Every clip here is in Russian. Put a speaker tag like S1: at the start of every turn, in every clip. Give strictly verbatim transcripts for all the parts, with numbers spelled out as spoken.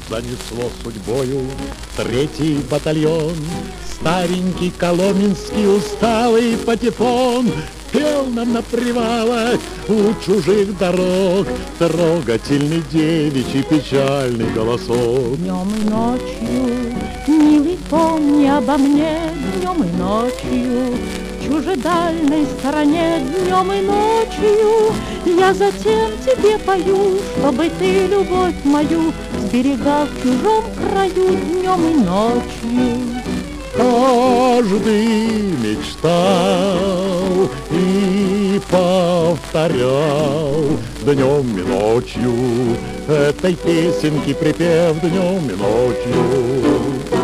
S1: Занесло судьбою третий батальон, старенький коломенский усталый патефон пел нам на привалах у чужих дорог трогательный девичий печальный голосок.
S2: Днем и ночью, милый, помни обо мне, днем и ночью, в чужедальной стороне, днем и ночью я затем тебе пою, чтобы ты любовь мою сберегал в чужом краю днем и ночью.
S1: Каждый мечтал и повторял днем и ночью этой песенки припев днем и ночью.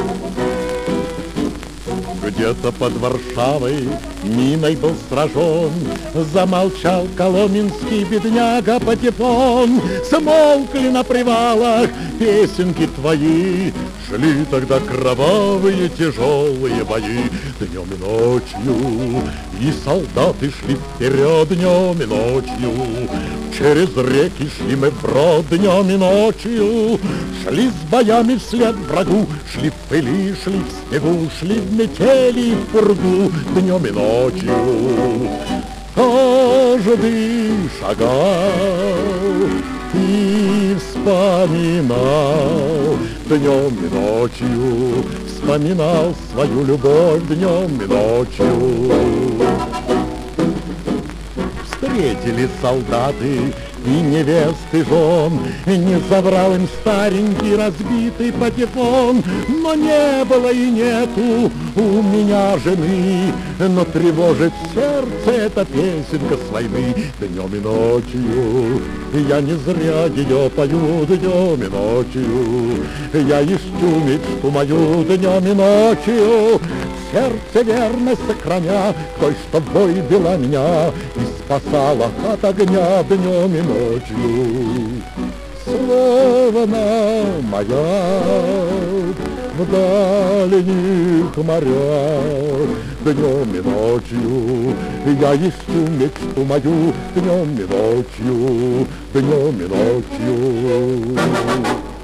S1: Где-то под Варшавой миной был сражен, замолчал коломенский бедняга патефон. Смолкли на привалах песенки твои, шли тогда кровавые тяжелые бои днем и ночью, и солдаты шли вперед днем и ночью. Через реки шли мы вброд днем и ночью, шли с боями вслед врагу, шли в пыли, шли в снегу, шли в метели и в пургу днем и ночью. Каждый шагал и вспоминал днем и ночью, вспоминал свою любовь днем и ночью. Встретили солдаты и невесты жен, не забрал им старенький разбитый патефон. Но не было и нету у меня жены, но тревожит сердце эта песенка с войны днем и ночью. Я не зря ее пою днем и ночью, я ищу мечту мою днем и ночью. Сердце верность сохраня той, что в бой вела меня и спасала от огня днем и ночью. Словно маяк в дальних морях днем и ночью я ищу мечту мою днем и ночью, днем и ночью.